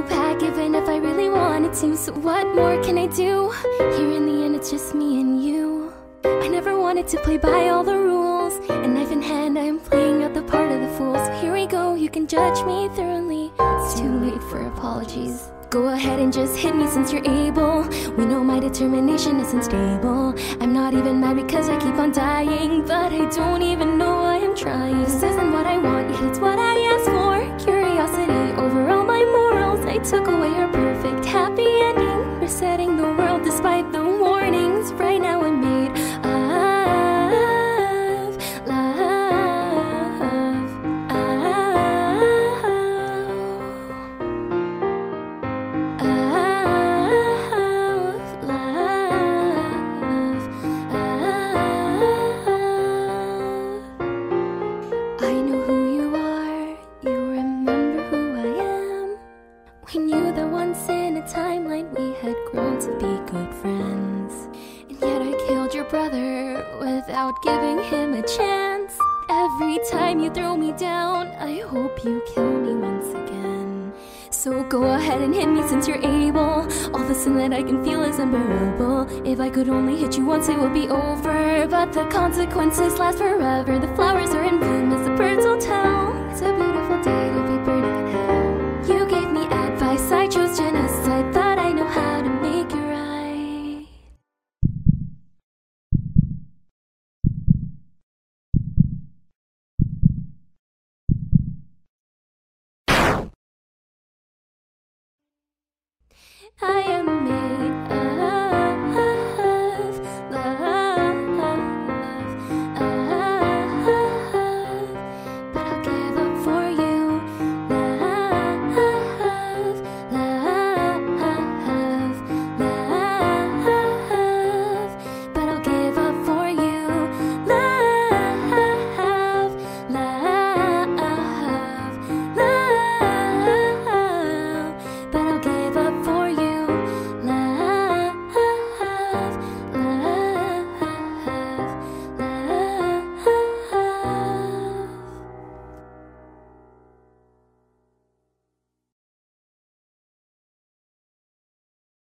back even if I really wanted to. So what more can I do? Here in the end it's just me and you. I never wanted to play by all the rules, and knife in hand I am playing out the part of the fool. So here we go, you can judge me thoroughly. It's too late for apologies. Go ahead and just hit me since you're able. We know my determination isn't stable. I'm not even mad because I keep on dying, but I don't even know why I'm trying. This isn't what I want, yet it's what I asked for. Curiosity over all my morals. I took away her perfect happy ending, resetting the world despite the warnings. Right now I'm made of I know who you are, you remember who I am. We knew that once in a timeline we had grown to be good friends. And yet I killed your brother without giving him a chance. Every time you throw me down, I hope you kill me once again. So go ahead and hit me since you're able. All the sin that I can feel is unbearable. If I could only hit you once it would be over, but the consequences last forever. The flowers are in bloom as the birds will tell. It's a beautiful day to be burning in hell. You gave me advice, I chose genocide. Thought I know how to make it right. I am